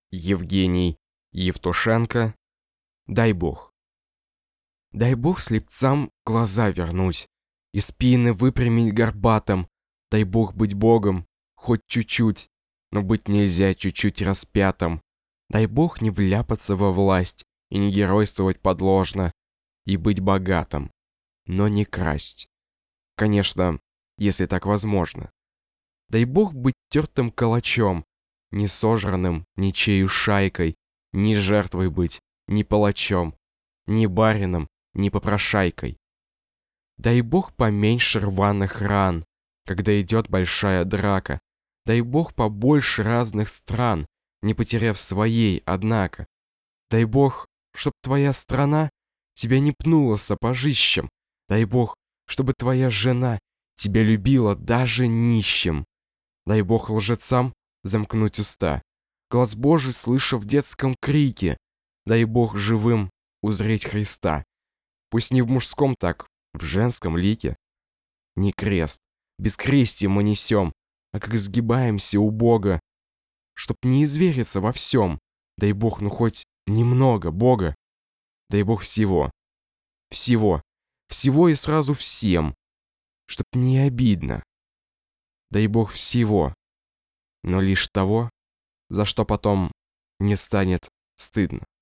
Евгений Евтушенко. Дай Бог. Дай Бог слепцам глаза вернуть и спины выпрямить горбатым. Дай Бог быть Богом, хоть чуть-чуть, но быть нельзя чуть-чуть распятым. Дай Бог не вляпаться во власть и не геройствовать подложно, и быть богатым, но не красть. Конечно, если так возможно. Дай Бог быть тертым калачом, не сожранным ничею шайкой, ни жертвой быть, ни палачом, ни барином, ни попрошайкой. Дай Бог поменьше рваных ран, когда идет большая драка. Дай Бог побольше разных стран, не потеряв своей, однако. Дай Бог, чтоб твоя страна тебя не пнула сапожищем. Дай Бог, чтобы твоя жена тебя любила даже нищим. Дай Бог лжецам замкнуть уста, глаз Божий слыша в детском крике. Дай Бог живым узреть Христа. Пусть не в мужском так, в женском лике. Не крест, бескрестие мы несем, а как сгибаемся у Бога. Чтоб не извериться во всем, дай Бог, ну хоть немного Бога. Дай Бог всего, всего, всего и сразу всем, чтоб не обидно. Дай Бог всего, но лишь того, за что потом не станет стыдно.